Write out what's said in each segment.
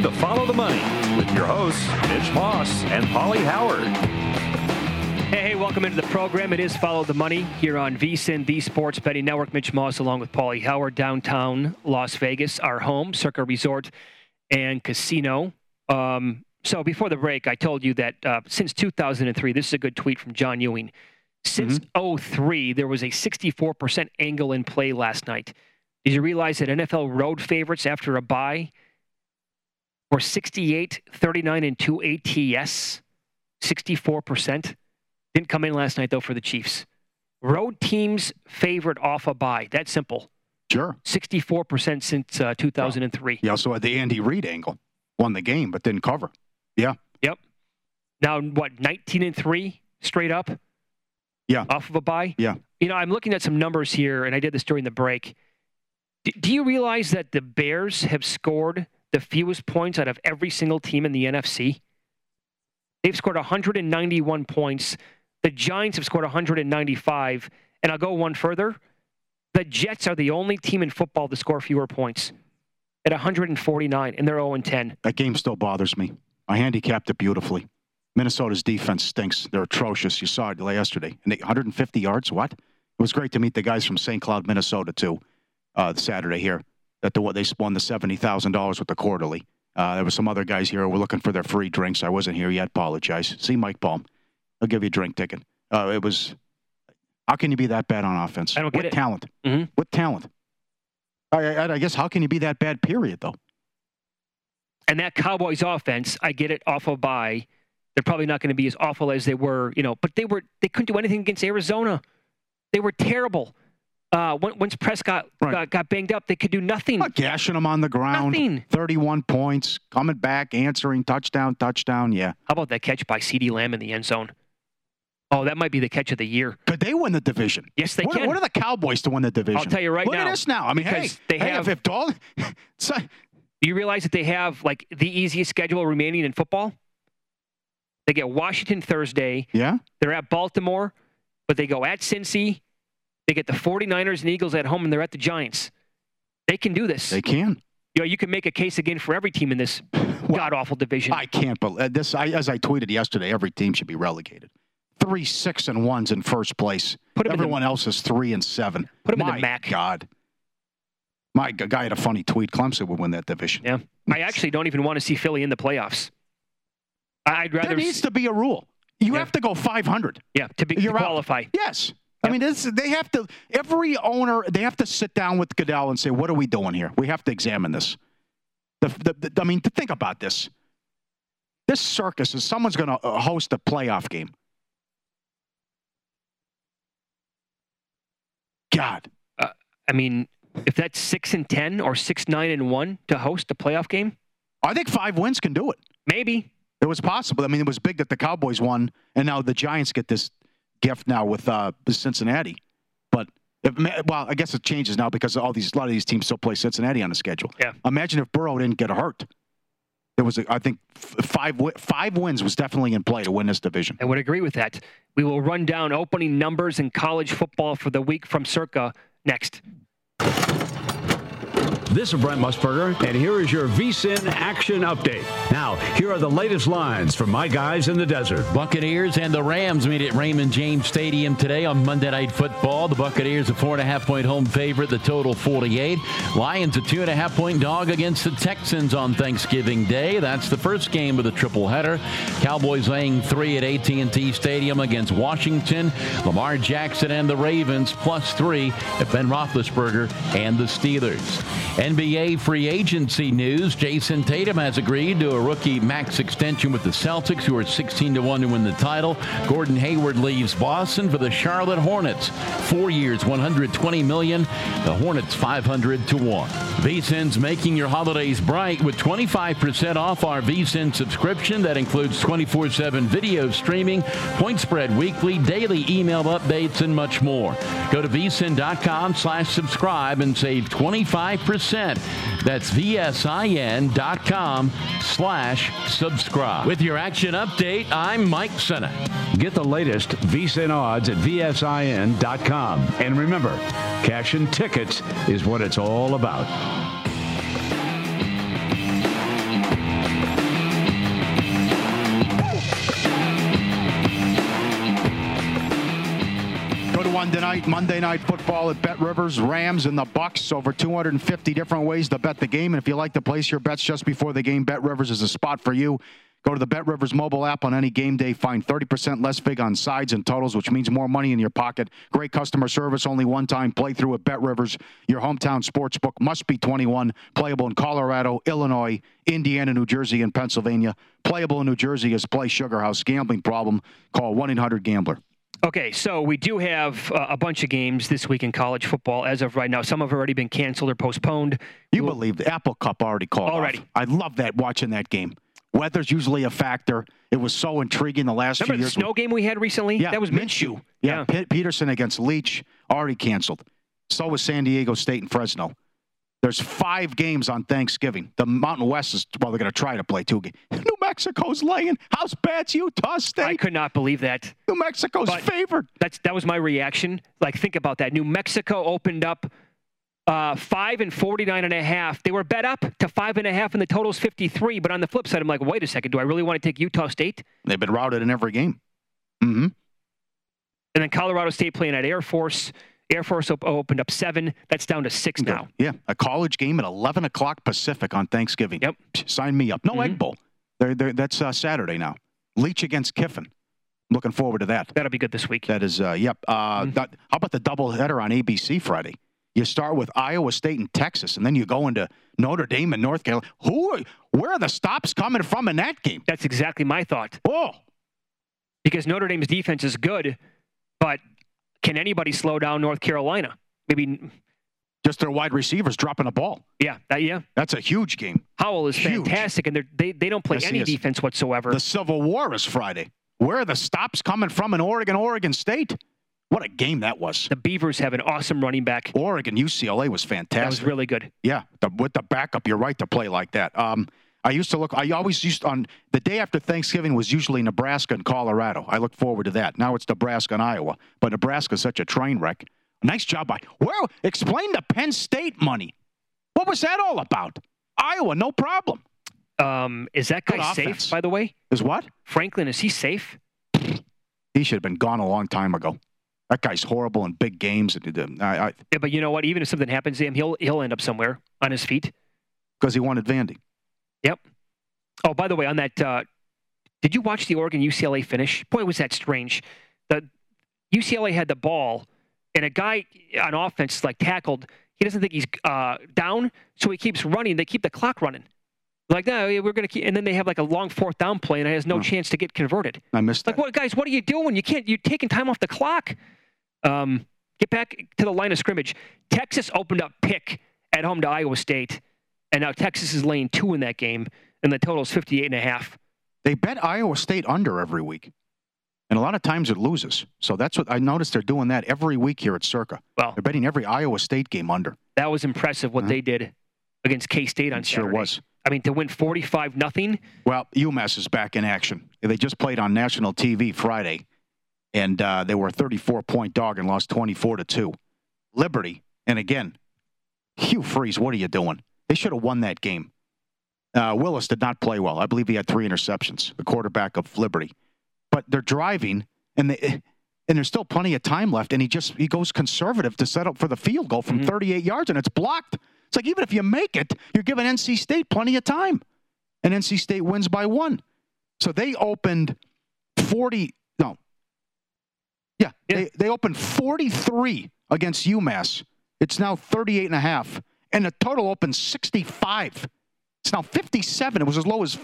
to Follow the Money with your hosts, Mitch Moss and Paulie Howard. Hey, welcome into the program. It is Follow the Money here on VSiN, the Sports Betting Network. Mitch Moss along with Paulie Howard, downtown Las Vegas, our home, Circa Resort and Casino. So before the break, I told you that since 2003, this is a good tweet from John Ewing. Since 2003, there was a 64% angle in play last night. Did you realize that NFL road favorites after a bye were 68, 39, and 2 ATS? 64%. Didn't come in last night, though, for the Chiefs. Road teams favored off a bye. That's simple. Sure. 64% since 2003. Yeah, so the Andy Reid angle. Won the game, but didn't cover. Yeah. Yep. Now, what, 19-3 straight up? Yeah. Off of a bye? Yeah. You know, I'm looking at some numbers here, and I did this during the break. Do you realize that the Bears have scored the fewest points out of every single team in the NFC? They've scored 191 points. The Giants have scored 195. And I'll go one further. The Jets are the only team in football to score fewer points at 149, and they're 0-10. That game still bothers me. I handicapped it beautifully. Minnesota's defense stinks. They're atrocious. You saw it yesterday. And 150 yards, what? It was great to meet the guys from St. Cloud, Minnesota, too, Saturday here. They won the $70,000 with the quarterly. There were some other guys here who were looking for their free drinks. I wasn't here yet. Apologize. See Mike Baum. I'll give you a drink ticket. It was, how can you be that bad on offense? I don't get it. Talent. Mm-hmm. With talent. I guess how can you be that bad, period, though? And that Cowboys offense, I get it, off a bye. They're probably not going to be as awful as they were, but they couldn't do anything against Arizona. They were terrible. Once Prescott got banged up, they could do nothing. Gashing them on the ground. Nothing. 31 points, coming back, answering, touchdown, yeah. How about that catch by CeeDee Lamb in the end zone? Oh, that might be the catch of the year. Could they win the division? Yes, they can. What are the Cowboys to win the division? I'll tell you right now. Look at this now. I mean, if Dalton... Do you realize that they have, the easiest schedule remaining in football? They get Washington Thursday. Yeah. They're at Baltimore, but they go at Cincy. They get the 49ers and Eagles at home, and they're at the Giants. They can do this. They can. You can make a case again for every team in this god-awful division. I can't believe this. As I tweeted yesterday, every team should be relegated. 3 6-1s in first place. Everyone else is 3-7. Put them in the MAC. God. My guy had a funny tweet. Clemson would win that division. Yeah. I actually don't even want to see Philly in the playoffs. I'd rather. There needs to be a rule. You have to go 500. Yeah, to qualify. Out. Yes. Yep. I mean, they have to. Every owner, they have to sit down with Goodell and say, "What are we doing here? We have to examine this." I mean, to think about this. This circus is someone's going to host a playoff game. God. I mean, if that's 6-10 or 6-9-1 to host a playoff game, I think 5 wins can do it. Maybe. It was possible. I mean, it was big that the Cowboys won, and now the Giants get this gift now with Cincinnati. But, I guess it changes now because a lot of these teams still play Cincinnati on the schedule. Yeah. Imagine if Burrow didn't get hurt. There was, I think, 5 wins was definitely in play to win this division. I would agree with that. We will run down opening numbers in college football for the week from Circa next. This is Brent Musburger, and here is your VSiN action update. Now, here are the latest lines from my guys in the desert. Buccaneers and the Rams meet at Raymond James Stadium today on Monday Night Football. The Buccaneers a 4.5-point home favorite, the total 48. Lions a 2.5-point dog against the Texans on Thanksgiving Day. That's the first game of the triple-header. Cowboys laying 3 at AT&T Stadium against Washington. Lamar Jackson and the Ravens +3 at Ben Roethlisberger and the Steelers. NBA free agency news. Jason Tatum has agreed to a rookie max extension with the Celtics, who are 16-1 to win the title. Gordon Hayward leaves Boston for the Charlotte Hornets. 4 years, $120 million. The Hornets 500-1. VSiN's making your holidays bright with 25% off our VSiN subscription. That includes 24/7 video streaming, point spread weekly, daily email updates, and much more. Go to vsin.com/subscribe and save 25%. That's vsin.com/subscribe. With your action update, I'm Mike Senna. Get the latest VSiN odds at vsin.com. And remember, cashing tickets is what it's all about. Monday night football at Bet Rivers. Rams and the Bucks. Over 250 different ways to bet the game. And if you like to place your bets just before the game, Bet Rivers is a spot for you. Go to the Bet Rivers mobile app on any game day. Find 30% less vig on sides and totals, which means more money in your pocket. Great customer service. Only one-time playthrough at Bet Rivers. Your hometown sports book must be 21. Playable in Colorado, Illinois, Indiana, New Jersey, and Pennsylvania. Playable in New Jersey is Play Sugar House. Gambling problem? Call 1-800-GAMBLER. Okay, so we do have a bunch of games this week in college football as of right now. Some have already been canceled or postponed. You believe the Apple Cup already called already off. I love that, watching that game. Weather's usually a factor. It was so intriguing the last few years. Remember the snow game we had recently? Yeah, that was Minshew. Yeah, Peterson against Leach, already canceled. So was San Diego State and Fresno. There's 5 games on Thanksgiving. The Mountain West is, well, they're going to try to play 2 games. New Mexico's laying. How bad's Utah State? I could not believe that. New Mexico's favored. That was my reaction. Like, think about that. New Mexico opened up 5 and 49.5. They were bet up to 5.5, and the total's 53. But on the flip side, I'm like, wait a second. Do I really want to take Utah State? They've been routed in every game. Mm-hmm. And then Colorado State playing at Air Force. Air Force opened up 7. That's down to 6 now. Yeah, a college game at 11 o'clock Pacific on Thanksgiving. Yep. Sign me up. No Egg Bowl. That's Saturday now. Leach against Kiffin. Looking forward to that. That'll be good this week. That is, yep. How about the doubleheader on ABC Friday? You start with Iowa State and Texas, and then you go into Notre Dame and North Carolina. Where are the stops coming from in that game? That's exactly my thought. Oh. Because Notre Dame's defense is good, but can anybody slow down North Carolina? Maybe just their wide receivers dropping a ball. Yeah. That's a huge game. Howell is fantastic, and they don't play any defense whatsoever. The Civil War is Friday. Where are the stops coming from in Oregon State? What a game that was. The Beavers have an awesome running back. Oregon, UCLA was fantastic. That was really good. Yeah, with the backup, you're right to play like that. I always used on the day after Thanksgiving was usually Nebraska and Colorado. I look forward to that. Now it's Nebraska and Iowa, but Nebraska's such a train wreck. Nice job by. Well, explain the Penn State money. What was that all about? Iowa, no problem. Is that guy safe, by the way? Is what? Franklin, is he safe? He should have been gone a long time ago. That guy's horrible in big games. Yeah, but you know what? Even if something happens to him, he'll end up somewhere on his feet. Because he wanted Vandy. Yep. Oh, by the way, on that, did you watch the Oregon-UCLA finish? Boy, was that strange. The UCLA had the ball, and a guy on offense tackled. He doesn't think he's down, so he keeps running. They keep the clock running. Like, no, we're going to keep, and then they have a long 4th down play, and it has no chance to get converted. I missed that. What, guys, what are you doing? You're taking time off the clock. Get back to the line of scrimmage. Texas opened up pick at home to Iowa State, and now Texas is laying 2 in that game, and the total is 58.5. They bet Iowa State under every week, and a lot of times it loses. So that's what I noticed. They're doing that every week here at Circa. Well, they're betting every Iowa State game under. That was impressive what they did against K-State on Saturday. Sure was. I mean, to win 45-0. Well, UMass is back in action. They just played on national TV Friday, and they were a 34-point dog and lost 24-2. Liberty, and again, Hugh Freeze, what are you doing? They should have won that game. Willis did not play well. I believe he had 3 interceptions, the quarterback of Liberty. But they're driving, and there's still plenty of time left, and he goes conservative to set up for the field goal from 38 yards, and it's blocked. It's like even if you make it, you're giving NC State plenty of time. And NC State wins by 1. So they opened 40. No. Yeah. They opened 43 against UMass. It's now 38.5. And the total opened 65. It's now 57. It was as low as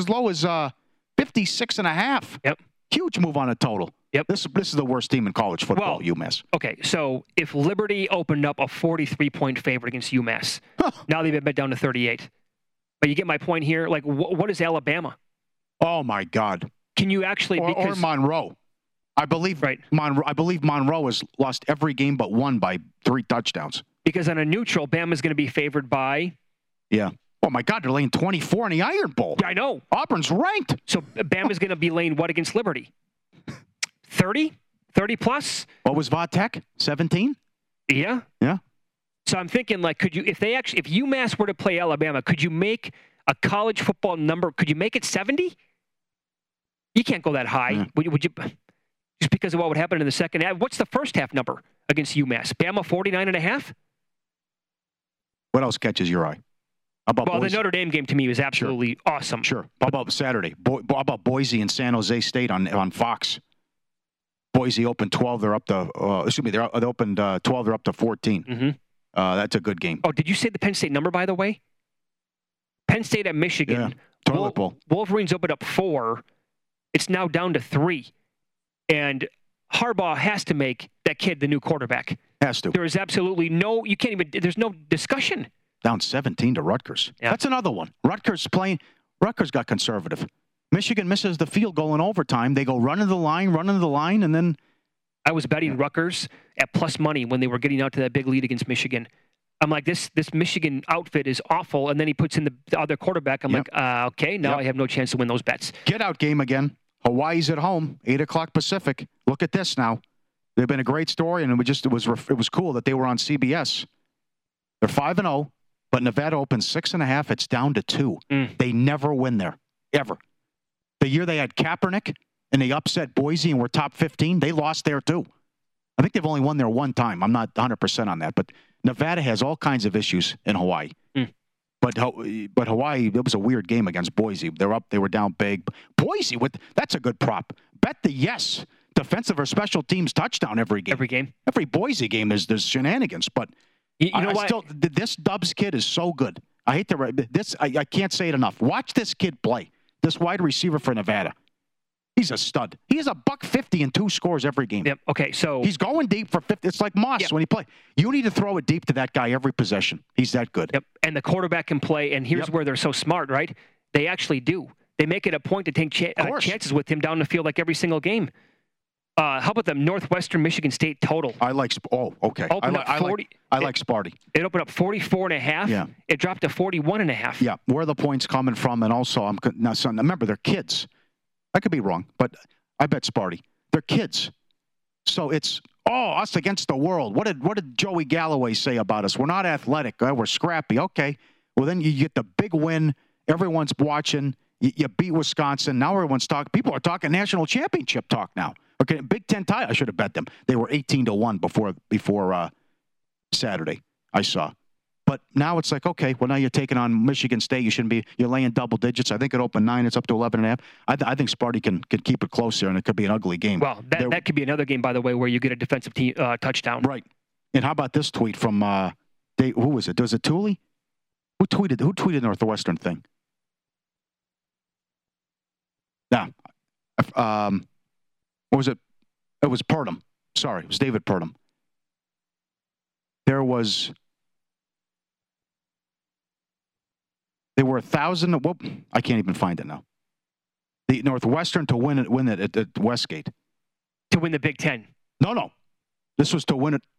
56.5. Yep. Huge move on a total. Yep. This is the worst team in college football, UMass. Okay, so if Liberty opened up a 43-point favorite against UMass, now they've been bet down to 38. But you get my point here. Like, what is Alabama? Oh my God! Can you actually? Or Monroe? I believe I believe Monroe has lost every game but 1 by 3 touchdowns. Because on a neutral, Bama's going to be favored by. Yeah. Oh my God! They're laying 24 in the Iron Bowl. I know. Auburn's ranked. So Bama's going to be laying what against Liberty? 30 plus. What was Vatech? 17. Yeah. Yeah. So I'm thinking, could you, if UMass were to play Alabama, could you make a college football number? Could you make it 70? You can't go that high. Yeah. Would you? just because of what would happen in the second half. What's the first half number against UMass? Bama 49.5? What else catches your eye? How about Well, Boise? the Notre Dame game to me was absolutely awesome. Sure. How about Saturday? How about Boise and San Jose State on Fox? Boise opened 12. They're up to. They opened 12. They're up to 14. Mm-hmm. That's a good game. Oh, did you say the Penn State number, by the way? Penn State at Michigan. Yeah. Toilet bowl. Wolverines opened up 4. It's now down to 3. And Harbaugh has to make that kid the new quarterback. Has to. There is absolutely no, you can't even, there's no discussion. Down 17 to Rutgers. Yeah. That's another one. Rutgers got conservative. Michigan misses the field goal in overtime. They go running the line, and then. I was betting Rutgers at plus money when they were getting out to that big lead against Michigan. I'm like, this Michigan outfit is awful. And then he puts in the other quarterback. I'm like, okay, now I have no chance to win those bets. Get out game again. Hawaii's at home, 8 o'clock Pacific. Look at this now. They've been a great story, and it was cool that they were on CBS. They're 5-0, but Nevada opens 6.5. It's down to 2. They never win there, ever. The year they had Kaepernick and they upset Boise and were top 15, they lost there too. I think they've only won there one time. I'm not 100% on that, but Nevada has all kinds of issues in Hawaii. But Hawaii, it was a weird game against Boise. They're up, they were down big. Boise, that's a good prop. Bet the yes defensive or special teams touchdown every game. Every game. Every Boise game, there's shenanigans. But you know what? Still, this Dubs kid is so good. I hate to this. I can't say it enough. Watch this kid play. This wide receiver for Nevada. He's a stud. He has $150 and 2 scores every game. Yep. Okay, so he's going deep for 50. It's like Moss when he plays. You need to throw it deep to that guy every possession. He's that good. Yep. And the quarterback can play. And here's where they're so smart, right? They actually do. They make it a point to take chances with him down the field like every single game. How about the Northwestern Michigan State total? I like. Oh, okay. I like Sparty. It opened up 44.5. Yeah. It dropped to 41.5. Yeah. Where are the points coming from? And also, remember, they're kids. I could be wrong, but I bet Sparty. They're kids. So it's, us against the world. What did Joey Galloway say about us? We're not athletic. We're scrappy. Okay. Well, then you get the big win. Everyone's watching. You beat Wisconsin. Now everyone's talking. People are talking national championship talk now. Okay, Big Ten title. I should have bet them. They were 18-1 before Saturday. I saw. But now it's like, okay, well, now you're taking on Michigan State. You shouldn't be. You're laying double digits. I think it opened 9. It's up to 11.5. I think Sparty can keep it close there, and it could be an ugly game. Well, that could be another game, by the way, where you get a defensive touchdown. Right. And how about this tweet from who was it? Was it Thule? Who tweeted Northwestern thing? Yeah. What was it? It was Purdom. Sorry, it was David Purdom. There were 1,000. Whoop, I can't even find it now. The Northwestern to win it at Westgate. To win the Big Ten. No. This was to win it.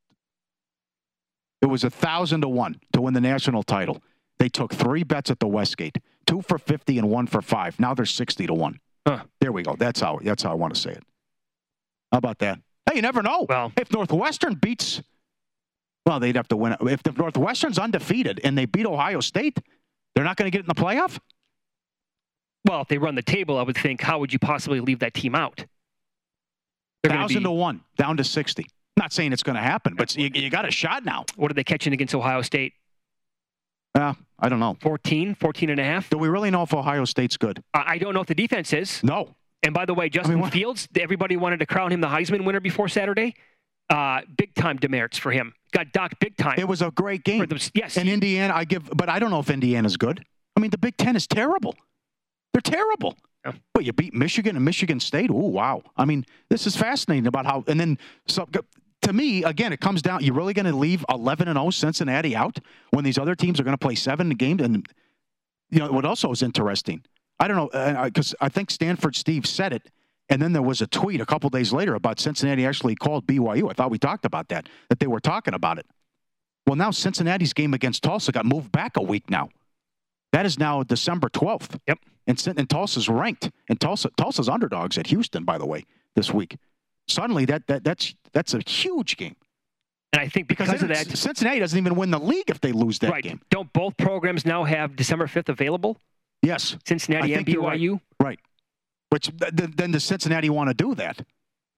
It was 1,000-1 to win the national title. They took 3 bets at the Westgate, 2 for 50 and 1 for 5. Now they're 60-1. There we go. That's how I want to say it. How about that? Hey, you never know. Well, if Northwestern beats, they'd have to win it. If the Northwestern's undefeated and they beat Ohio State, they're not going to get in the playoff? Well, if they run the table, I would think, how would you possibly leave that team out? 1,000-1, down to 60. Not saying it's going to happen, but you got a shot now. What are they catching against Ohio State? I don't know. 14.5? Do we really know if Ohio State's good? I don't know if the defense is. No. And by the way, Justin Fields, everybody wanted to crown him the Heisman winner before Saturday. Big-time demerits for him. Got docked big time. It was a great game. Yes. And Indiana, but I don't know if Indiana's good. I mean, the Big Ten is terrible. They're terrible. Yeah. Well, you beat Michigan and Michigan State. Oh, wow. I mean, this is fascinating about how, and then, so to me, again, it comes down, you're really going to leave 11-0 Cincinnati out when these other teams are going to play 7 games? And, what also is interesting, I don't know, because I think Stanford Steve said it, and then there was a tweet a couple days later about Cincinnati actually called BYU. I thought we talked about that they were talking about it. Well, now Cincinnati's game against Tulsa got moved back a week now. That is now December 12th. Yep. And Tulsa's ranked. And Tulsa's underdogs at Houston, by the way, this week. Suddenly, that's a huge game. And I think because of that, Cincinnati doesn't even win the league if they lose that game. Don't both programs now have December 5th available? Yes. Cincinnati and BYU? Right. Which then does Cincinnati want to do that?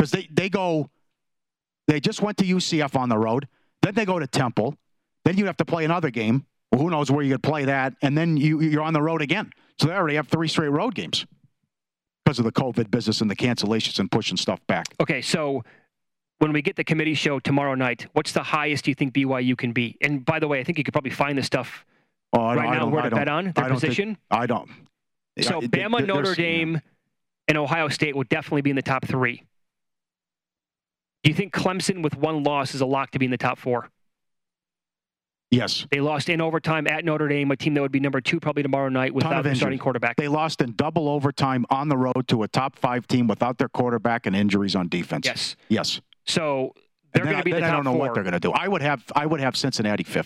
Because they just went to UCF on the road. Then they go to Temple. Then you have to play another game. Well, who knows where you could play that. And then you're on the road again. So they already have 3 straight road games because of the COVID business and the cancellations and pushing stuff back. Okay, so when we get the committee show tomorrow night, what's the highest you think BYU can be? And by the way, I think you could probably find this stuff right now where to bet on their position. I don't. So Bama, Notre Dame, and Ohio State would definitely be in the top 3. Do you think Clemson with 1 loss is a lock to be in the top 4? Yes. They lost in overtime at Notre Dame, a team that would be number 2 probably tomorrow night without their starting quarterback. They lost in double overtime on the road to a top 5 team without their quarterback and injuries on defense. Yes. So they're going to be the top 4. I don't know what they're going to do. I would have Cincinnati 5th.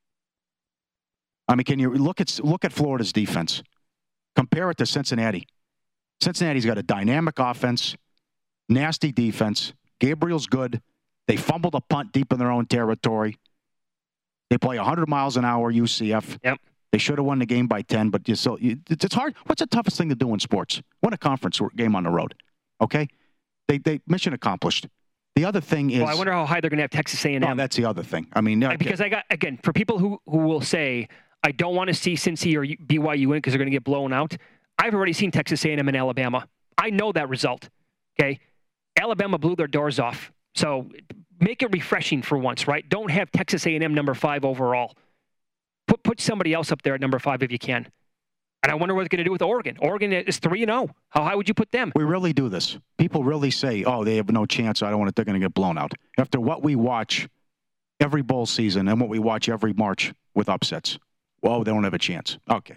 I mean, can you look at Florida's defense? Compare it to Cincinnati. Cincinnati's got a dynamic offense, nasty defense. Gabriel's good. They fumbled a punt deep in their own territory. They play 100 miles an hour, UCF. Yep. They should have won the game by 10, but it's hard. What's the toughest thing to do in sports? Win a conference game on the road. Okay? They mission accomplished. The other thing is... Well, I wonder how high they're going to have Texas A&M. Oh, that's the other thing. I mean... because for people who will say, I don't want to see Cincy or BYU in because they're going to get blown out, I've already seen Texas A&M and Alabama. I know that result. Okay? Alabama blew their doors off. So make it refreshing for once, right? Don't have Texas A&M number 5 overall. Put somebody else up there at number 5 if you can. And I wonder what they're going to do with Oregon. Oregon is 3-0. How high would you put them? We really do this. People really say, oh, they have no chance. They're going to get blown out. After what we watch every bowl season and what we watch every March with upsets, well, they don't have a chance. Okay.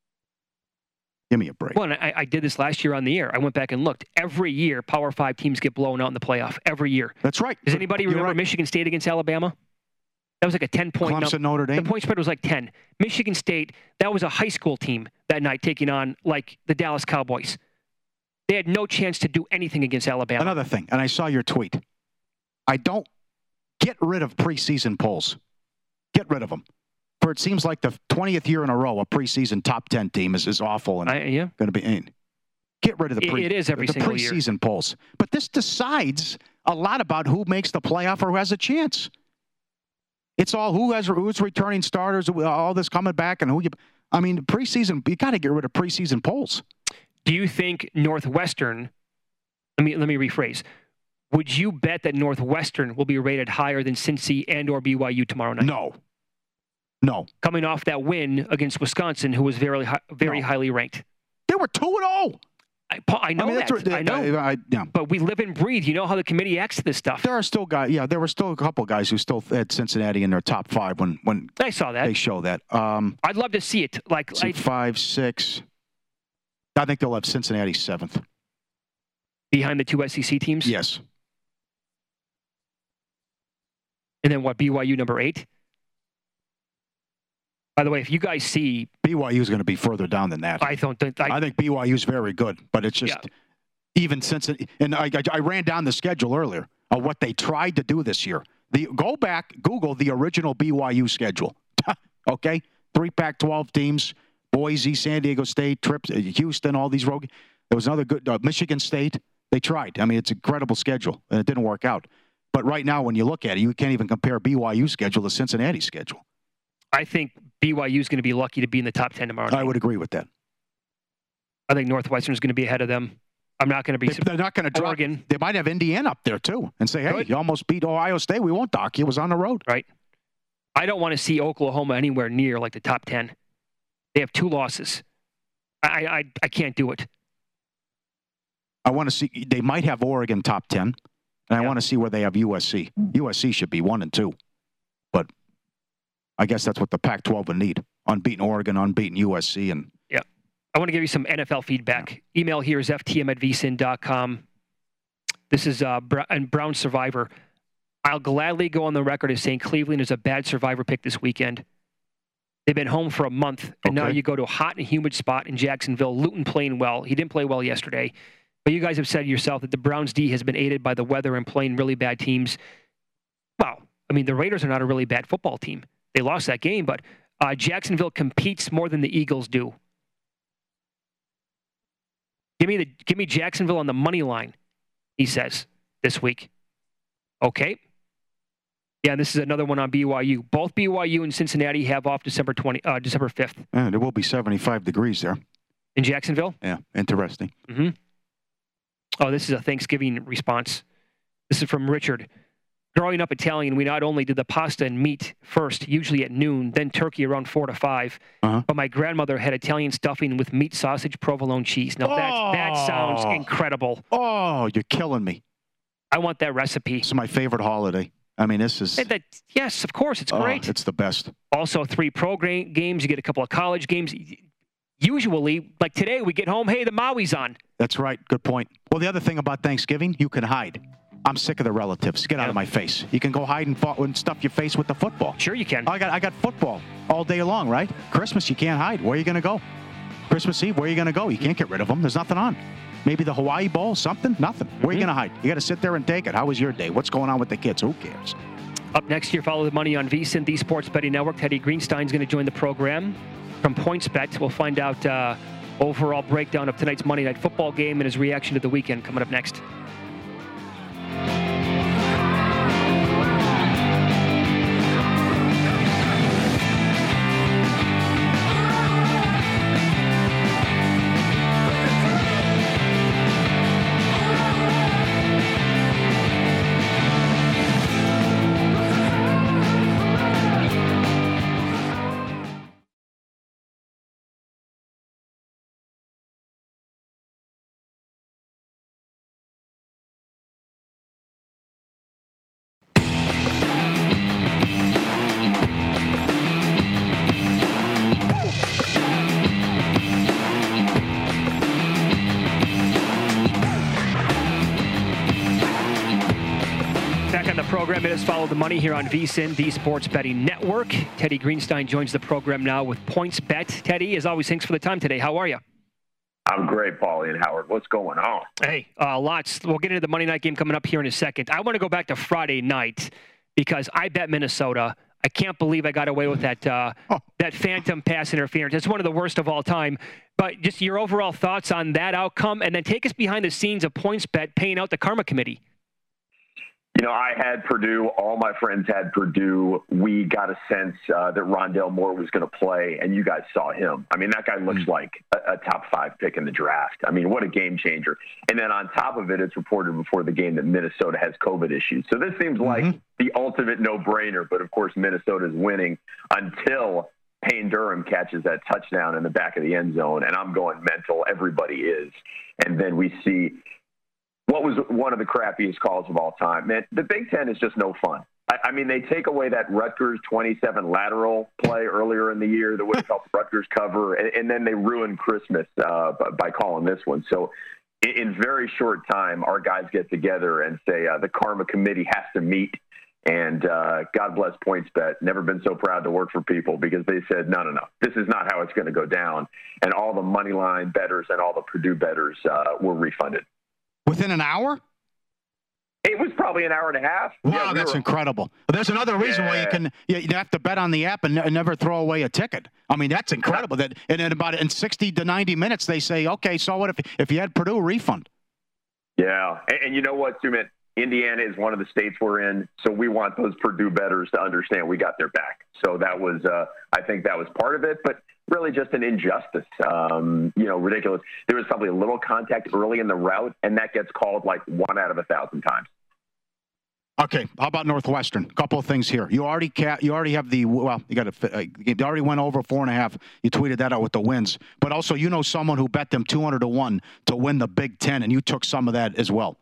Give me a break. Well, and I did this last year on the air. I went back and looked. Every year, Power 5 teams get blown out in the playoff. Every year. That's right. Does anybody remember Michigan State against Alabama? That was like a 10-point Clemson, Notre Dame. The point spread was like 10. Michigan State, that was a high school team that night taking on like the Dallas Cowboys. They had no chance to do anything against Alabama. Another thing, and I saw your tweet. I don't get rid of preseason polls. Get rid of them. For it seems like the 20th year in a row, a preseason top 10 team is awful and going to be. Get rid of the it is every single preseason polls. But this decides a lot about who makes the playoff or who has a chance. It's all who's returning starters, all this coming back, and preseason. You got to get rid of preseason polls. Do you think Northwestern? Let me rephrase. Would you bet that Northwestern will be rated higher than Cincy and/or BYU tomorrow night? No. Coming off that win against Wisconsin, who was very highly ranked. They were 2-0. I know that. I know. Yeah. But we live and breathe. You know how the committee acts to this stuff. There are still guys. Yeah, there were still a couple guys who still had Cincinnati in their top 5 when I saw that. They show that. I'd love to see it. 5, 6. I think they'll have Cincinnati 7th. Behind the 2 SEC teams? Yes. And then BYU number 8? By the way, if you guys see... BYU is going to be further down than that. I think BYU is very good, but it's just even since... And I ran down the schedule earlier of what they tried to do this year. Go back, Google the original BYU schedule. Okay? 3 Pac-12 teams, Boise, San Diego State, trips, Houston, all these road... There was another good... Michigan State. They tried. I mean, it's an incredible schedule, and it didn't work out. But right now, when you look at it, you can't even compare BYU's schedule to Cincinnati's schedule. I think BYU is going to be lucky to be in the top 10 tomorrow night. I would agree with that. I think Northwestern is going to be ahead of them. I'm not going to be... They're not going to drop. Oregon. They might have Indiana up there, too, and say, hey, you almost beat Ohio State. We won't dock you. It was on the road. Right. I don't want to see Oklahoma anywhere near like the top 10. They have 2 losses. I can't do it. I want to see... They might have Oregon top 10, and I want to see where they have USC. USC should be 1 and 2. But... I guess that's what the Pac-12 would need. Unbeaten Oregon, unbeaten USC. And yeah. I want to give you some NFL feedback. Yeah. Email here is ftm@vsin.com. This is Brown Survivor. I'll gladly go on the record as saying Cleveland is a bad Survivor pick this weekend. They've been home for a month, and now you go to a hot and humid spot in Jacksonville. Luton playing well. He didn't play well yesterday. But you guys have said yourself that the Browns' D has been aided by the weather and playing really bad teams. Wow. I mean, the Raiders are not a really bad football team. They lost that game, but Jacksonville competes more than the Eagles do. Give me Jacksonville on the money line, he says. this week. Okay. Yeah, this is another one on BYU. Both BYU and Cincinnati have off December 5th. Yeah, there will be 75 degrees there. In Jacksonville? Yeah, interesting. Mm-hmm. Oh, this is a Thanksgiving response. This is from Richard. Growing up Italian, we not only did the pasta and meat first, usually at noon, then turkey around 4 to 5. But my grandmother had Italian stuffing with meat, sausage, provolone cheese. Now, that sounds incredible. Oh, you're killing me. I want that recipe. It's my favorite holiday. I mean, this is... Yes, of course. It's great. It's the best. Also, 3 pro games. You get a couple of college games. Usually, like today, we get home, hey, the Maui's on. That's right. Good point. Well, the other thing about Thanksgiving, you can hide. I'm sick of the relatives. Get out of my face. You can go hide and stuff your face with the football. Sure you can. I got football all day long, right? Christmas, you can't hide. Where are you going to go? Christmas Eve, where are you going to go? You can't get rid of them. There's nothing on. Maybe the Hawaii Bowl, something? Nothing. Where are you going to hide? You got to sit there and take it. How was your day? What's going on with the kids? Who cares? Up next year, follow the money on VSiN, the Sports Betting Network. Teddy Greenstein's going to join the program from PointsBet. We'll find out overall breakdown of tonight's Monday Night Football game and his reaction to the weekend coming up next. Program. It is Follow the Money here on VSiN, the Sports Betting Network. Teddy Greenstein joins the program now with PointsBet. Teddy, as always, thanks for the time today. How are you? I'm great, Paulie and Howard. What's going on? Hey, lots. We'll get into the Monday night game coming up here in a second. I want to go back to Friday night because I bet Minnesota. I can't believe I got away with that that phantom pass interference. It's one of the worst of all time. But just your overall thoughts on that outcome, and then take us behind the scenes of PointsBet paying out the Karma Committee. You know, I had Purdue. All my friends had Purdue. We got a sense that Rondale Moore was going to play, and you guys saw him. I mean, that guy looks like a top 5 pick in the draft. I mean, what a game changer. And then on top of it, it's reported before the game that Minnesota has COVID issues. So this seems like the ultimate no-brainer. But, of course, Minnesota's winning until Payne Durham catches that touchdown in the back of the end zone. And I'm going mental. Everybody is. And then we see what was one of the crappiest calls of all time. Man, the Big Ten is just no fun. I mean, they take away that Rutgers 27 lateral play earlier in the year that would have helped Rutgers cover, and then they ruined Christmas by calling this one. So in very short time, our guys get together and say the Karma Committee has to meet, and God bless PointsBet. Never been so proud to work for people because they said, no, this is not how it's going to go down. And all the money line bettors and all the Purdue bettors were refunded. Within an hour? It was probably an hour and a half. Wow, that's incredible. There's another reason why you have to bet on the app and never throw away a ticket. I mean, that's incredible. That and in 60 to 90 minutes they say, okay, so what if you had Purdue, refund? Yeah, and you know what, too, man? Indiana is one of the states we're in, so we want those Purdue bettors to understand we got their back. So that was, I think that was part of it, but really just an injustice, ridiculous. There was probably a little contact early in the route, and that gets called like 1 out of 1,000 times. Okay, how about Northwestern? A couple of things here. You already have the you already went over 4.5. You tweeted that out with the wins, but also someone who bet them 200-1 to win the Big Ten, and you took some of that as well.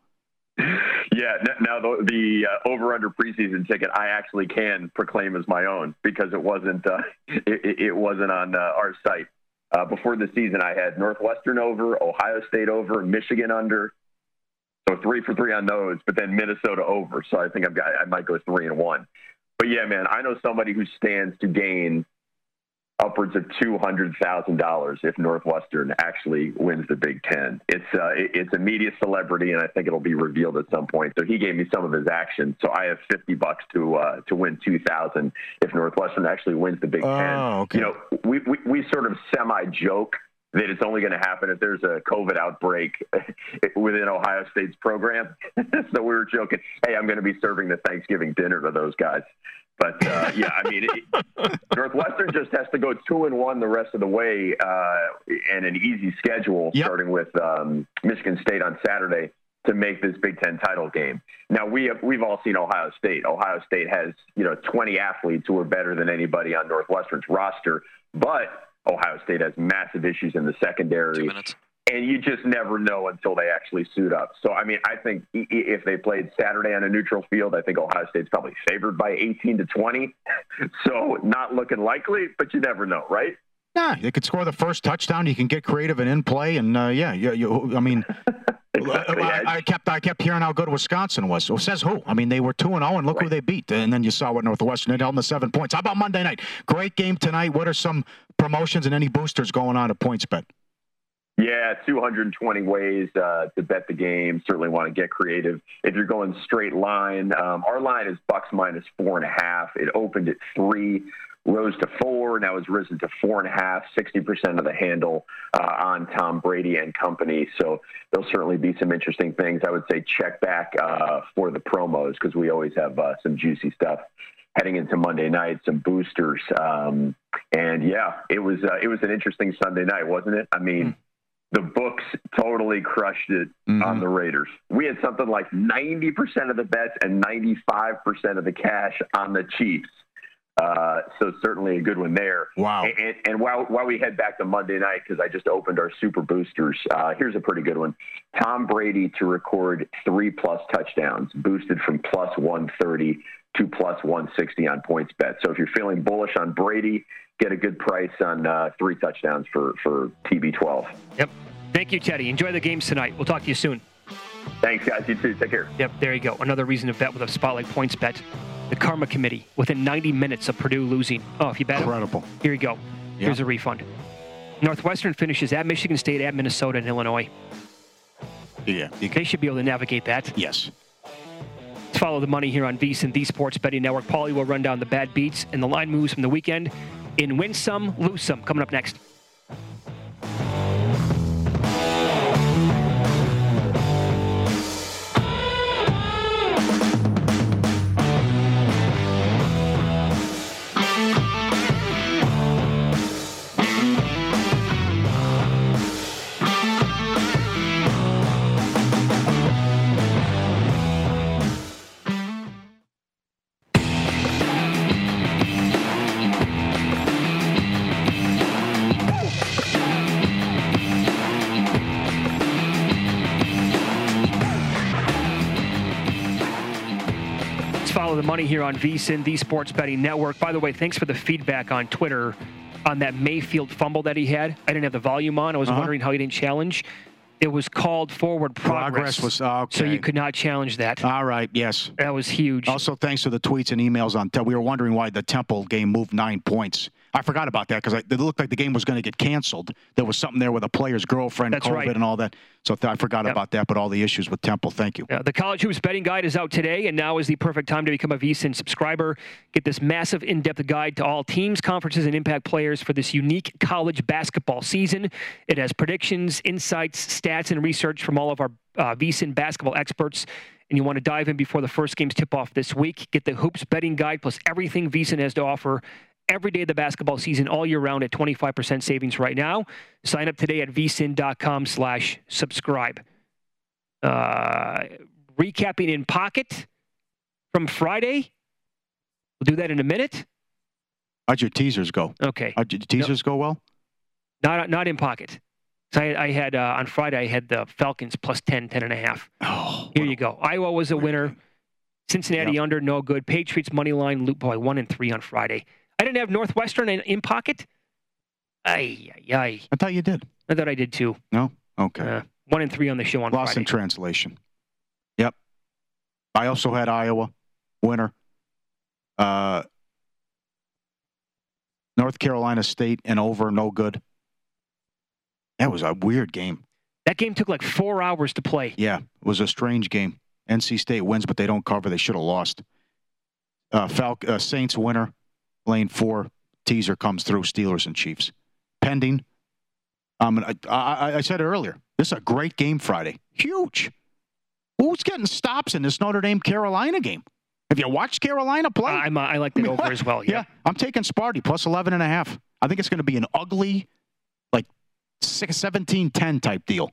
Yeah, now the over-under preseason ticket I actually can proclaim as my own because it wasn't it wasn't on our site. Before the season, I had Northwestern over, Ohio State over, Michigan under. So 3 for 3 on those, but then Minnesota over. So I think I might go 3-1. But yeah, man, I know somebody who stands to gain upwards of $200,000 if Northwestern actually wins the Big Ten. It's a media celebrity, and I think it'll be revealed at some point. So he gave me some of his action. So I have $50 to win $2,000 if Northwestern actually wins the Big Ten. Okay. We sort of semi-joke that it's only going to happen if there's a COVID outbreak within Ohio State's program. So we were joking, hey, I'm going to be serving the Thanksgiving dinner to those guys. But, Northwestern just has to go 2-1 the rest of the way and an easy schedule, starting with Michigan State on Saturday, to make this Big Ten title game. Now, we've all seen Ohio State. Ohio State has 20 athletes who are better than anybody on Northwestern's roster, but Ohio State has massive issues in the secondary. 2 minutes. And you just never know until they actually suit up. So, I mean, I think if they played Saturday on a neutral field, I think Ohio State's probably favored by 18-20. So not looking likely, but you never know, right? Nah, they could score the first touchdown. You can get creative and in play. And, I mean, Exactly. I kept hearing how good Wisconsin was. So says who? I mean, they were 2-0, and look who they beat. And then you saw what Northwestern did, held them to 7 points. How about Monday night? Great game tonight. What are some promotions and any boosters going on at PointsBet? Yeah, 220 ways to bet the game. Certainly want to get creative. If you're going straight line, our line is Bucks minus 4.5. It opened at 3, rose to 4, now has risen to 4.5. 60% of the handle on Tom Brady and company. So there'll certainly be some interesting things. I would say check back for the promos, because we always have some juicy stuff heading into Monday night, some boosters. And yeah, it was an interesting Sunday night, wasn't it? I mean, the books totally crushed it on the Raiders. We had something like 90% of the bets and 95% of the cash on the Chiefs. So certainly a good one there. Wow. And while we head back to Monday night, because I just opened our super boosters, here's a pretty good one. Tom Brady to record 3+ touchdowns, boosted from plus 130 to plus 160 on PointsBet. So if you're feeling bullish on Brady, get a good price on 3 touchdowns for TB12. Yep. Thank you, Teddy. Enjoy the games tonight. We'll talk to you soon. Thanks, guys. You too. Take care. Yep, there you go. Another reason to bet with a spot like PointsBet. The Karma Committee, within 90 minutes of Purdue losing. Oh, if you bet Incredible. Here you go. Here's a refund. Northwestern finishes at Michigan State, at Minnesota, and Illinois. Yeah. They should be able to navigate that. Yes. Let's follow the money here on VSiN, the Sports Betting Network. Paulie will run down the bad beats and the line moves from the weekend in Win Some, Lose Some, coming up next. The money here on VSiN, the Sports Betting Network. By the way, thanks for the feedback on Twitter on that Mayfield fumble that he had. I didn't have the volume on. I was wondering how he didn't challenge. It was called forward progress. Was okay. So you could not challenge that. All right, yes. That was huge. Also, thanks for the tweets and emails on we were wondering why the Temple game moved 9 points. I forgot about that because it looked like the game was going to get canceled. There was something there with a player's girlfriend, That's COVID, right. and all that. So I forgot about that, but all the issues with Temple. Thank you. The College Hoops Betting Guide is out today, and now is the perfect time to become a VSiN subscriber. Get this massive, in-depth guide to all teams, conferences, and impact players for this unique college basketball season. It has predictions, insights, stats, and research from all of our VSiN basketball experts. And you want to dive in before the first games tip off this week. Get the Hoops Betting Guide plus everything VSiN has to offer every day of the basketball season, all year round at 25% savings right now. Sign up today at vsin.com/subscribe. Recapping in pocket from Friday. We'll do that in a minute. How'd your teasers go? Okay. How'd your teasers go well? Not in pocket. So I had, on Friday, I had the Falcons plus 10.5. Oh, Here you go. Iowa was a winner. Cincinnati under, no good. Patriots money line, 1-3 on Friday. I didn't have Northwestern in pocket. I thought you did. I thought I did too. No? Okay. 1-3 on the show on Lost Friday. in translation. Yep. I also had Iowa winner. North Carolina State and over, no good. That was a weird game. That game took like 4 hours to play. Yeah, it was a strange game. NC State wins, but they don't cover. They should have lost. Saints winner, lane 4. Teaser comes through, Steelers and Chiefs. Pending. I said it earlier. This is a great game Friday. Huge. Who's getting stops in this Notre Dame-Carolina game? Have you watched Carolina play? I like that over as well. Yeah, I'm taking Sparty plus 11.5. I think it's going to be an ugly, like 17-10 type deal.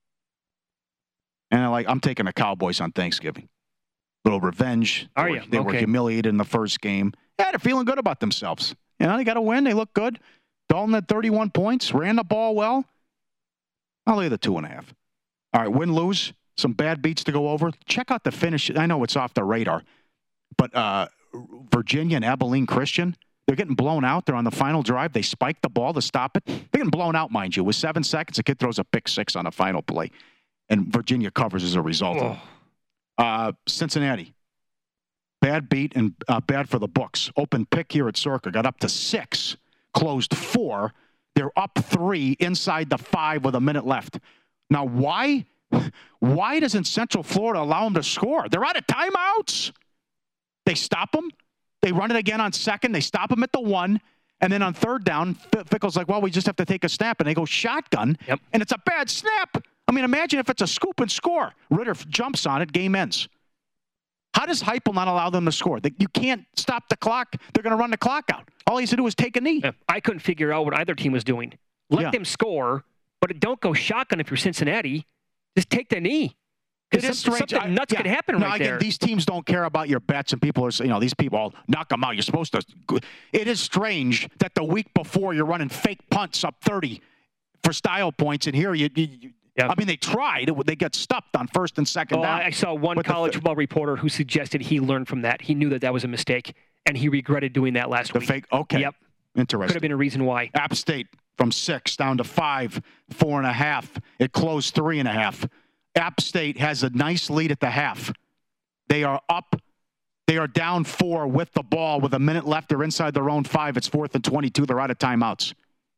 And I'm taking the Cowboys on Thanksgiving. Little revenge. Are you? They were humiliated in the first game. Yeah, they're feeling good about themselves. They got to win. They look good. Dalton had 31 points, ran the ball well. I'll lay the 2.5. All right, win-lose, some bad beats to go over. Check out the finish. I know it's off the radar, but Virginia and Abilene Christian, they're getting blown out. They're on the final drive. They spike the ball to stop it. They're getting blown out, mind you. With 7 seconds, the kid throws a pick six on the final play, and Virginia covers as a result. Cincinnati, bad beat and bad for the books. Open pick here at Circa, got up to 6, closed 4. They're up 3 inside the 5 with a minute left. Now, why doesn't Central Florida allow them to score? They're out of timeouts. They stop them. They run it again on second. They stop them at the 1. And then on third down, Fickle's like, well, we just have to take a snap. And they go shotgun. Yep. And it's a bad snap. I mean, imagine if it's a scoop and score. Ritter jumps on it, game ends. How does Heupel not allow them to score? You can't stop the clock. They're going to run the clock out. All he has to do is take a knee. Yeah, I couldn't figure out what either team was doing. Let them score, but don't go shotgun if you're Cincinnati. Just take the knee. It is strange. Something nuts could happen right there. These teams don't care about your bets, and people are, these people all knock them out. You're supposed to. It is strange that the week before you're running fake punts up 30 for style points, and here I mean, they tried. They got stuffed on first and second down. I saw one college football reporter who suggested he learned from that. He knew that was a mistake, and he regretted doing that last week. The fake? Okay. Yep. Interesting. Could have been a reason why. App State from 6 down to 5, 4.5. It closed 3.5. App State has a nice lead at the half. They are up. They are down 4 with the ball with a minute left. They're inside their own 5. It's 4th and 22. They're out of timeouts.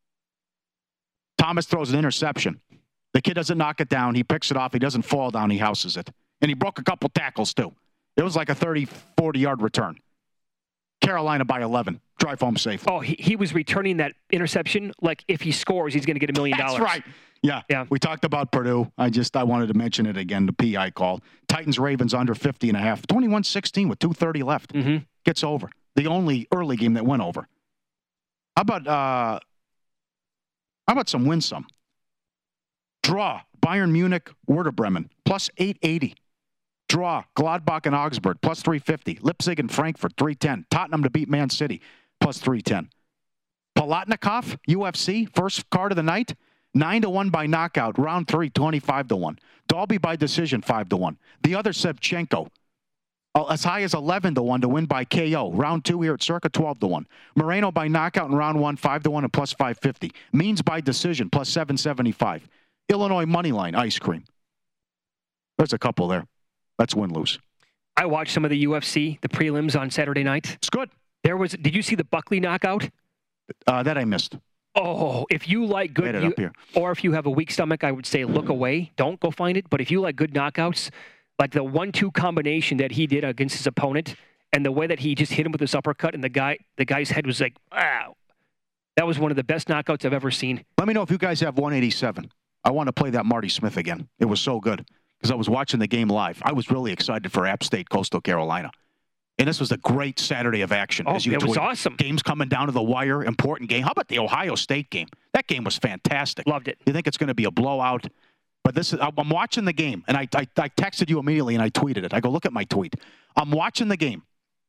Thomas throws an interception. The kid doesn't knock it down. He picks it off. He doesn't fall down. He houses it. And he broke a couple tackles, too. It was like a 30, 40-yard return. Carolina by 11. Drive home safe. Oh, he was returning that interception like if he scores, he's going to get $1 million. That's right. Yeah. We talked about Purdue. I wanted to mention it again, the PI call. Titans-Ravens under 50.5. 21-16 with 2:30 left. Mm-hmm. Gets over. The only early game that went over. How about some win some? Draw, Bayern Munich, Werder Bremen, plus 880. Draw, Gladbach and Augsburg, plus 350. Leipzig and Frankfurt, 310. Tottenham to beat Man City, plus 310. Palatnikov, UFC, first card of the night, 9-1 by knockout. Round 3, 25-1. Dalby by decision, 5-1. The other Shevchenko, as high as 11-1 to win by KO. Round 2 here at Circa, 12-1. Moreno by knockout in round 1, 5-1 and plus 550. Means by decision, plus 775. Illinois moneyline ice cream. There's a couple there. Let's win-lose. I watched some of the UFC, the prelims on Saturday night. It's good. Did you see the Buckley knockout? That I missed. Oh, if you like good, up here. Or if you have a weak stomach, I would say look away. Don't go find it. But if you like good knockouts, like the 1-2 combination that he did against his opponent, and the way that he just hit him with this uppercut, and the guy's head was like, wow. That was one of the best knockouts I've ever seen. Let me know if you guys have 187. I want to play that Marty Smith again. It was so good because I was watching the game live. I was really excited for App State, Coastal Carolina. And this was a great Saturday of action. Oh, it was awesome. Games coming down to the wire, important game. How about the Ohio State game? That game was fantastic. Loved it. You think it's going to be a blowout? But I'm watching the game, and I texted you immediately, and I tweeted it. I go, look at my tweet. I'm watching the game.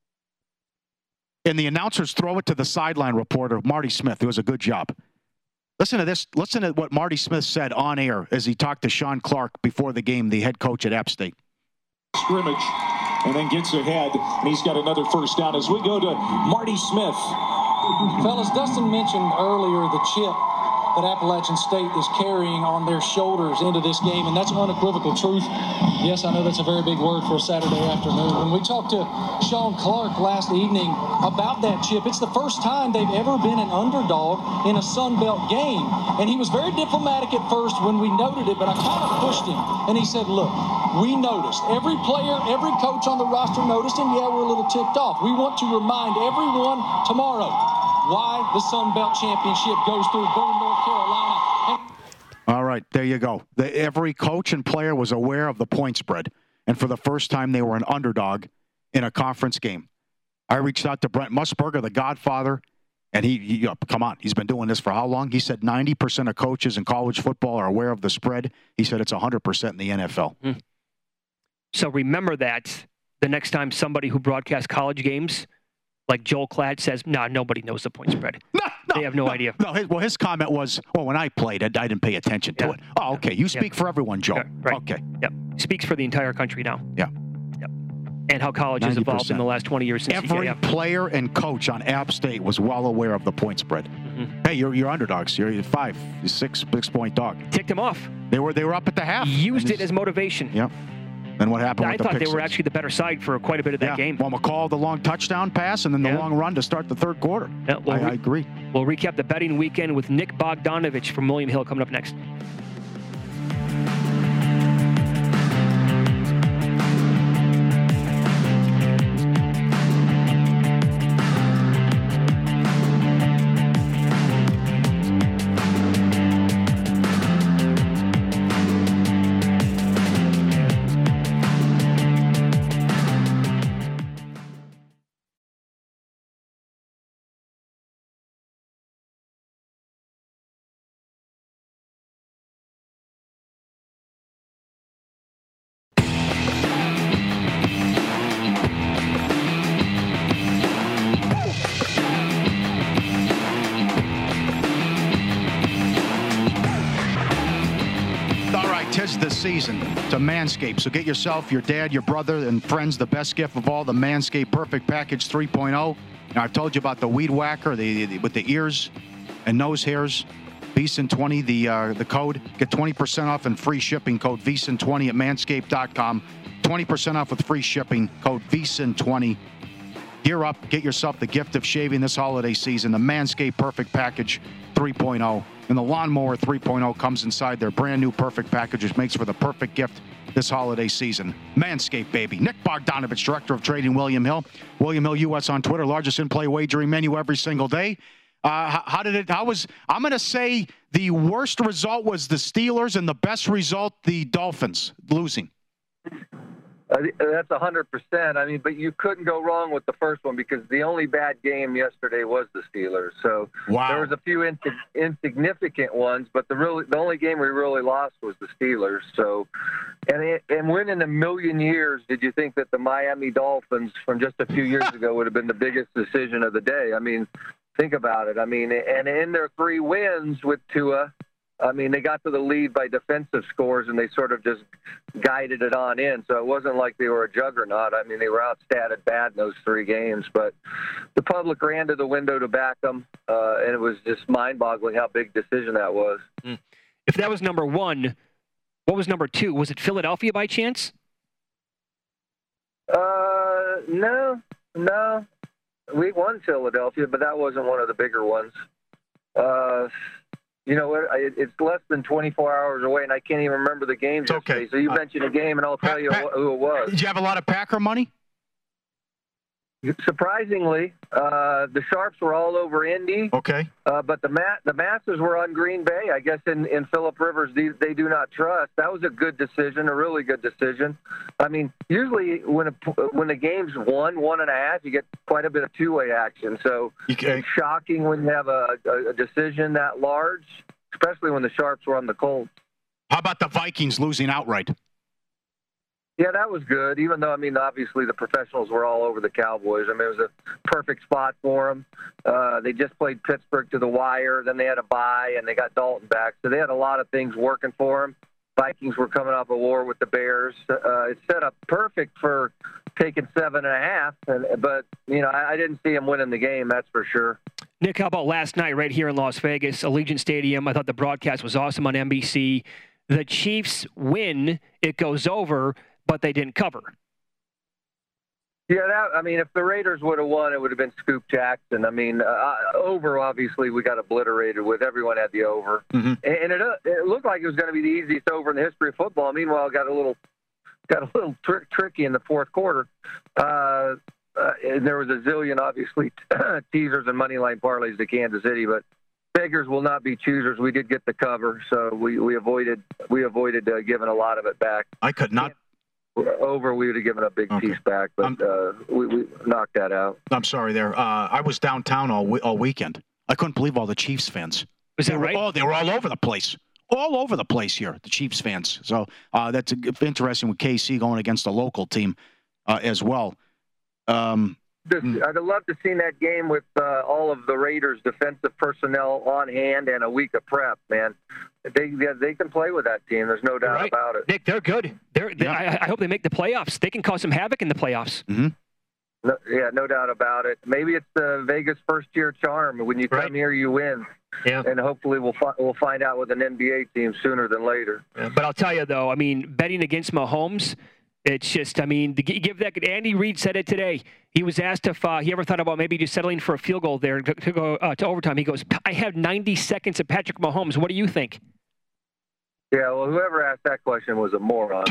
And the announcers throw it to the sideline reporter, Marty Smith, who does a good job. Listen to this. Listen to what Marty Smith said on air as he talked to Sean Clark before the game, the head coach at App State. Scrimmage, and then gets ahead, and he's got another first down as we go to Marty Smith. Fellas, Dustin mentioned earlier the chip that Appalachian State is carrying on their shoulders into this game, and that's unequivocal truth. Yes, I know that's a very big word for a Saturday afternoon. When we talked to Sean Clark last evening about that chip, it's the first time they've ever been an underdog in a Sun Belt game, and he was very diplomatic at first when we noted it, but I kind of pushed him, and he said, look, we noticed. Every player, every coach on the roster noticed, and yeah, we're a little ticked off. We want to remind everyone tomorrow why the Sun Belt Championship goes through Boone, North Carolina. right, there you go. Every coach and player was aware of the point spread, and for the first time, they were an underdog in a conference game. I reached out to Brent Musburger, the Godfather, and he come on, he's been doing this for how long? He said 90% of coaches in college football are aware of the spread. He said it's 100% in the NFL. So remember that the next time somebody who broadcasts college games, like Joel Klatt, says, nobody knows the point spread. They have no idea. No, his comment was, when I played, I didn't pay attention to it. Oh, okay. You speak for everyone, Joe. Yeah, right. Okay. Yep. Speaks for the entire country now. Yeah. Yep. And how college has evolved in the last 20 years since every player and coach on App State was well aware of the point spread. Mm-hmm. Hey, you're underdogs. You're 6-point dog. Ticked them off. They were up at the half. Used it as motivation. Yep. Then what happened? I thought they were actually the better side for quite a bit of that game. Well, McCall, the long touchdown pass, and then the long run to start the third quarter. Yeah, I agree. We'll recap the betting weekend with Nick Bogdanovich from William Hill coming up next. Season to Manscaped. So get yourself, your dad, your brother, and friends the best gift of all, the Manscaped Perfect Package 3.0. Now, I've told you about the Weed Whacker with the ears and nose hairs. VSiN20, the code. Get 20% off and free shipping. Code VSiN20 at manscaped.com. 20% off with free shipping. Code VSiN20. Gear up. Get yourself the gift of shaving this holiday season. The Manscaped Perfect Package 3.0. And the Lawnmower 3.0 comes inside their brand new Perfect Package, which makes for the perfect gift this holiday season. Manscaped, baby. Nick Bogdanovich, Director of Trading, William Hill. William Hill US on Twitter, largest in-play wagering menu every single day. I'm going to say the worst result was the Steelers and the best result, the Dolphins losing. That's 100%. I mean, but you couldn't go wrong with the first one because the only bad game yesterday was the Steelers. So there was a few insignificant ones, but the only game we really lost was the Steelers. So, and when in a million years did you think that the Miami Dolphins from just a few years ago would have been the biggest decision of the day? I mean, think about it. I mean, and in their 3 wins with Tua, I mean, they got to the lead by defensive scores, and they sort of just guided it on in. So it wasn't like they were a juggernaut. I mean, they were outstatted bad in those 3 games. But the public ran to the window to back them, and it was just mind-boggling how big a decision that was. If that was number 1, what was number 2? Was it Philadelphia by chance? No. We won Philadelphia, but that wasn't one of the bigger ones. You know what? It's less than 24 hours away, and I can't even remember the games. Okay. So you mentioned a game, and I'll tell you who it was. Did you have a lot of Packer money? Surprisingly, the Sharps were all over Indy. Okay. But the masses were on Green Bay. I guess in Phillip Rivers, they do not trust. That was a good decision, a really good decision. I mean, usually when the game's 1.5, you get quite a bit of two-way action. So it's shocking when you have a decision that large, especially when the Sharps were on the Colts. How about the Vikings losing outright? Yeah, that was good, even though, I mean, obviously the professionals were all over the Cowboys. I mean, it was a perfect spot for them. They just played Pittsburgh to the wire. Then they had a bye, and they got Dalton back. So they had a lot of things working for them. Vikings were coming off a war with the Bears. It's set up perfect for taking 7.5. But, you know, I didn't see them winning the game, that's for sure. Nick, how about last night right here in Las Vegas, Allegiant Stadium? I thought the broadcast was awesome on NBC. The Chiefs win. It goes over, but they didn't cover. Yeah, if the Raiders would have won, it would have been Scoop Jackson. I mean, over, obviously, we got obliterated with. Everyone had the over. Mm-hmm. And it looked like it was going to be the easiest over in the history of football. Meanwhile, it got a little tricky in the fourth quarter. And there was a zillion, obviously, teasers and money line parlays to Kansas City, but beggars will not be choosers. We did get the cover, so we avoided giving a lot of it back. I could not. Over, we would have given a big piece back, but we knocked that out. I'm sorry there. I was downtown all weekend. I couldn't believe all the Chiefs fans. Was that right? They were all over the place. All over the place here, the Chiefs fans. So that's interesting with KC going against a local team as well. I'd have loved to see that game with all of the Raiders' defensive personnel on hand and a week of prep, man. They can play with that team. There's no doubt about it. Nick, they're good. I hope they make the playoffs. They can cause some havoc in the playoffs. Mm-hmm. No doubt about it. Maybe it's the Vegas first-year charm. When you come here, you win. Yeah. And hopefully we'll find out with an NBA team sooner than later. Yeah. But I'll tell you, though, I mean, betting against Mahomes, it's just, I mean, to give that. Andy Reid said it today. He was asked if he ever thought about maybe just settling for a field goal there to go to overtime. He goes, I have 90 seconds of Patrick Mahomes. What do you think? Yeah, well, whoever asked that question was a moron.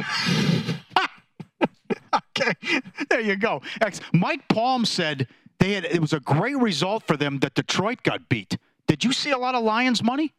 Okay, there you go. Mike Palm said it was a great result for them that Detroit got beat. Did you see a lot of Lions money?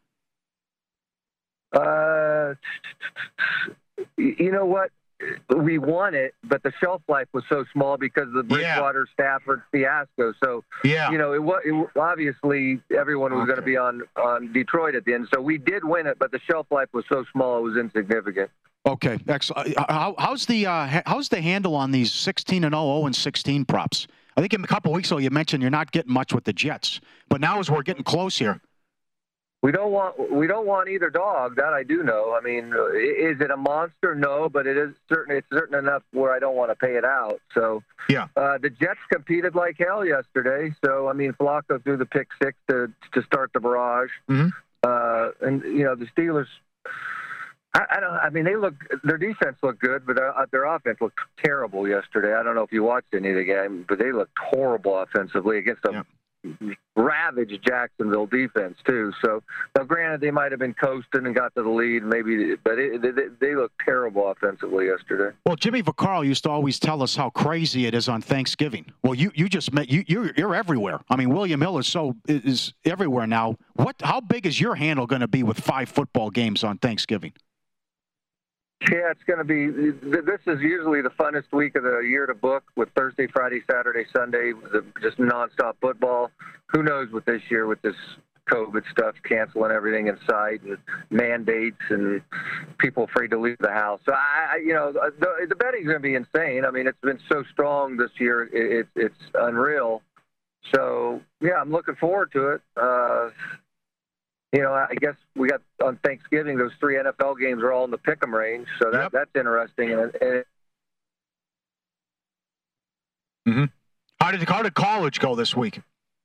You know what? We won it, but the shelf life was so small because of the Bridgewater Stafford fiasco. So, you know, it obviously everyone was going to be on Detroit at the end. So we did win it, but the shelf life was so small it was insignificant. Okay, excellent. How's the handle on these 16-0, 0-16 props? I think a couple of weeks ago you mentioned you're not getting much with the Jets, but now as we're getting close here. We don't want either dog. That I do know. I mean, is it a monster? No, but it's certain enough where I don't want to pay it out. So the Jets competed like hell yesterday. So I mean, Flacco threw the pick six to start the barrage, and you know the Steelers. I mean, their defense looked good, but their offense looked terrible yesterday. I don't know if you watched any of the game, but they looked horrible offensively against a ravaged Jacksonville defense too. So now, granted, they might have been coasting and got to the lead, maybe, but they looked terrible offensively yesterday. Well, Jimmy Vaccaro used to always tell us how crazy it is on Thanksgiving. Well, you just met you're everywhere. I mean, William Hill is everywhere now. How big is your handle going to be with 5 football games on Thanksgiving? Yeah, it's going to be. This is usually the funnest week of the year to book with Thursday, Friday, Saturday, Sunday, just nonstop football. Who knows with this year with this COVID stuff, canceling everything in sight and mandates and people afraid to leave the house. So the betting's going to be insane. I mean, it's been so strong this year, it's unreal. So yeah, I'm looking forward to it. You know, I guess we got on Thanksgiving, those 3 NFL games are all in the pick'em range, so that's interesting. How did college go this week?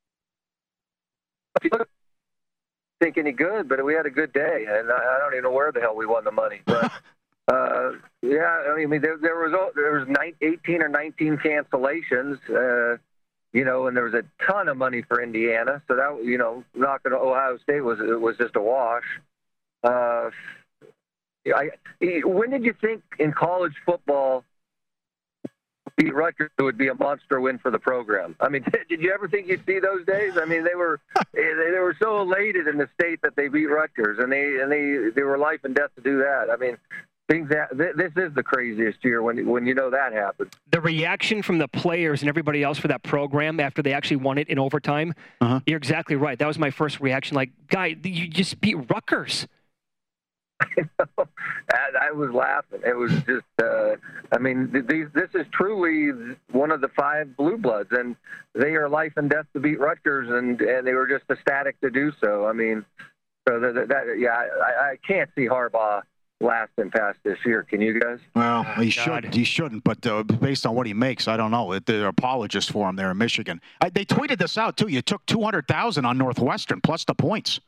I think any good, but we had a good day, and I don't even know where the hell we won the money. But yeah, I mean, there was 18 or 19 cancellations. You know, and there was a ton of money for Indiana, so that, you know, knocking Ohio State was just a wash. When did you think in college football beat Rutgers would be a monster win for the program? I mean, did you ever think you'd see those days? I mean, they were so elated in the state that they beat Rutgers, and they were life and death to do that. I mean, this is the craziest year when you know that happened. The reaction from the players and everybody else for that program after they actually won it in overtime, you're exactly right. That was my first reaction. Like, guy, you just beat Rutgers. I was laughing. It was just, I mean, this is truly one of the 5 blue bloods, and they are life and death to beat Rutgers, and they were just ecstatic to do so. I mean, so I can't see Harbaugh lasting past this year. Can you guys? Well, he shouldn't, but based on what he makes, I don't know. They're apologists for him there in Michigan. They tweeted this out, too. You took $200,000 on Northwestern plus the points.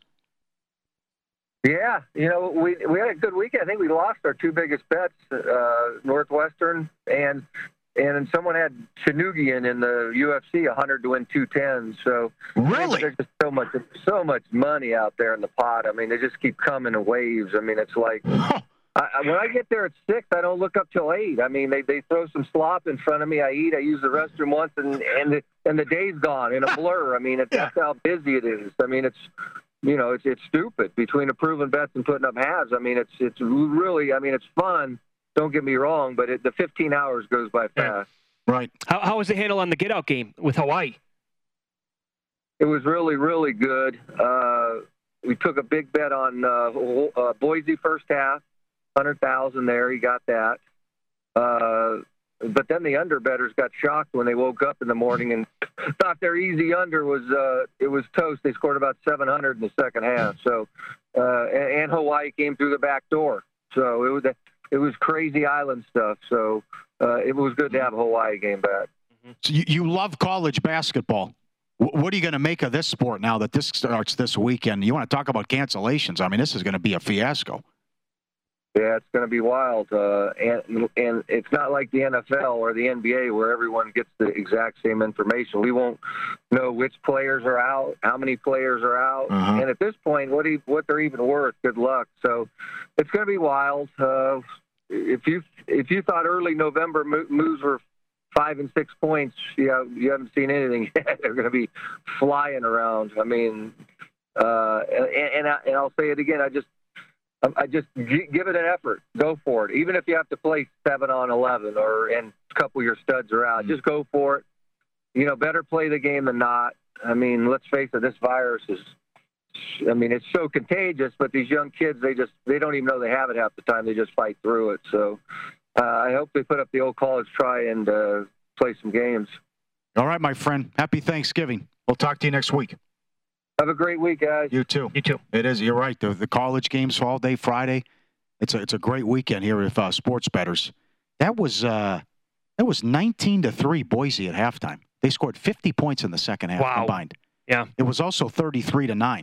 Yeah, you know, we had a good weekend. I think we lost our 2 biggest bets, Northwestern and someone had Chinoogian in the UFC 100 to win 210. So really, there's just so much money out there in the pot. I mean, they just keep coming in waves. I mean, it's like when I get there at 6, I don't look up till 8. I mean, they throw some slop in front of me. I eat. I use the restroom once, and the day's gone in a blur. I mean, that's how busy it is. I mean, it's stupid between approving bets and putting up halves. I mean, it's really, I mean, it's fun. Don't get me wrong, but the 15 hours goes by fast. Right. How was the handle on the get-out game with Hawaii? It was really, really good. We took a big bet on Boise first half, 100,000 there. He got that. But then the underbettors got shocked when they woke up in the morning and thought their easy under was toast. They scored about 700 in the second half. So, and Hawaii came through the back door. So it was crazy island stuff. So it was good to have a Hawaii game back. So you love college basketball. What are you going to make of this sport now that this starts this weekend? You want to talk about cancellations? I mean, this is going to be a fiasco. Yeah, it's going to be wild, and it's not like the NFL or the NBA where everyone gets the exact same information. We won't know which players are out, how many players are out, and at this point, what they're even worth. Good luck. So it's going to be wild. If you thought early November moves were 5 and 6 points, you haven't seen anything yet. They're going to be flying around. I mean, and I'll say it again. I just give it an effort. Go for it. Even if you have to play 7 on 11 and a couple of your studs are out, just go for it. Better play the game than not. I mean, let's face it, this virus it's so contagious, but these young kids, they don't even know they have it half the time. They just fight through it. So I hope they put up the old college try and play some games. All right, my friend. Happy Thanksgiving. We'll talk to you next week. Have a great week, guys. You too. You too. It is. You're right. The college games all day Friday. It's a great weekend here with sports bettors. That was 19-3 Boise at halftime. They scored 50 points in the second half combined. Yeah. It was also 33-9.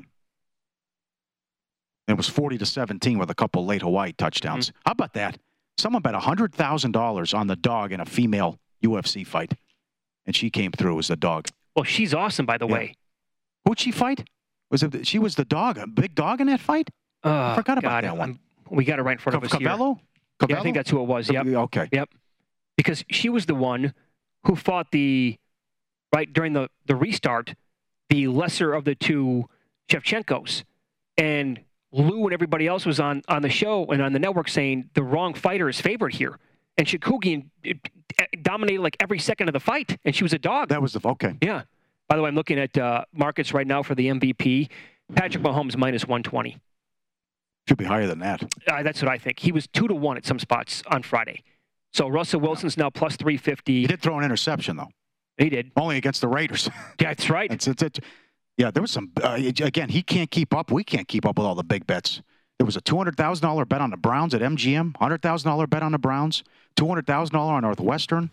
It was 40-17 with a couple late Hawaii touchdowns. How about that? Someone bet $100,000 on the dog in a female UFC fight, and she came through as the dog. Well, she's awesome, by the way. Who'd she fight? She was the dog, a big dog in that fight? I forgot about that one. We got it right in front of us here. Cabello? Yeah, I think that's who it was. Yep. Okay. Yep. Because she was the one who fought during the restart, the lesser of the two Shevchenkos. And Lou and everybody else was on the show and on the network saying the wrong fighter is favored here. And Shakugian dominated like every second of the fight, and she was a dog. That was okay. Yeah. By the way, I'm looking at markets right now for the MVP. Patrick Mahomes -120. Should be higher than that. That's what I think. He was 2-1 at some spots on Friday. So Russell Wilson's now +350. He did throw an interception, though. He did. Only against the Raiders. Yeah, that's right. Yeah, there was some. Again, he can't keep up. We can't keep up with all the big bets. There was a $200,000 bet on the Browns at MGM, $100,000 bet on the Browns, $200,000 on Northwestern.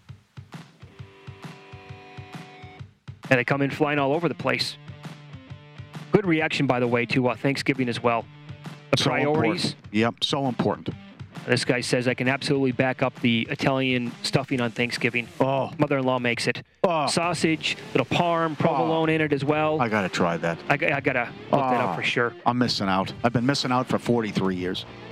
And they come in flying all over the place. Good reaction, by the way, to Thanksgiving as well. The priorities. Important. Yep, so important. This guy says, I can absolutely back up the Italian stuffing on Thanksgiving. Oh. Mother-in-law makes it. Oh. Sausage, little parm, provolone in it as well. I got to try that. I got to look that up for sure. I'm missing out. I've been missing out for 43 years.